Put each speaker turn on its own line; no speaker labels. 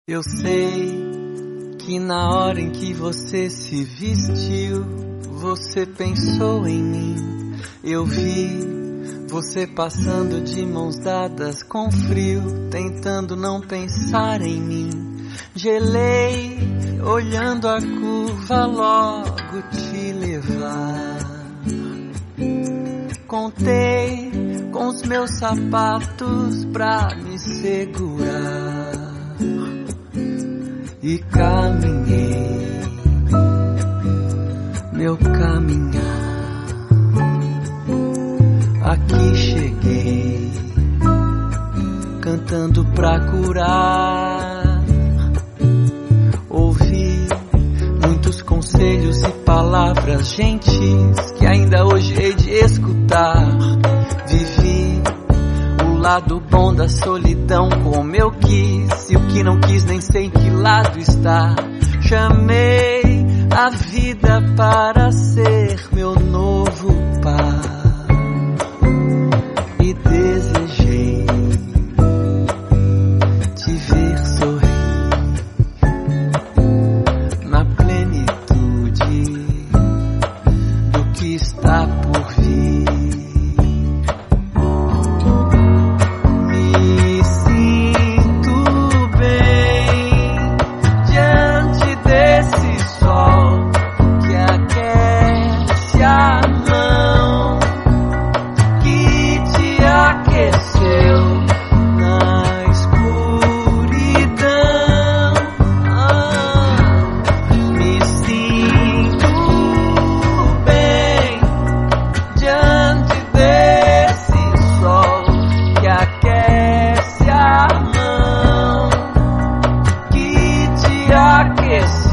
Eu sei que na hora em que você se vestiu, você pensou em mim. Eu vi você passando de mãos dadas com frio, tentando não pensar em mim. Gelei, olhando a curva logo te levar. Contei com os meus sapatos pra me segurar e caminhei meu caminhar. Aqui cheguei, cantando pra curar. Ouvi muitos conselhos e palavras gentis que ainda hoje hei de escutar. Vivi o lado bom da solidão como eu quis, e o que não quis nem sei em que lado está. Chamei a vida para ser meu novo par e desejei te ver sorrir na plenitude do que está por vir. Me sinto bem diante desse sol que aquece a mão, que te aqueceu na escuridão. Me sinto bem diante desse sol que aquece a mão, que te aqueceu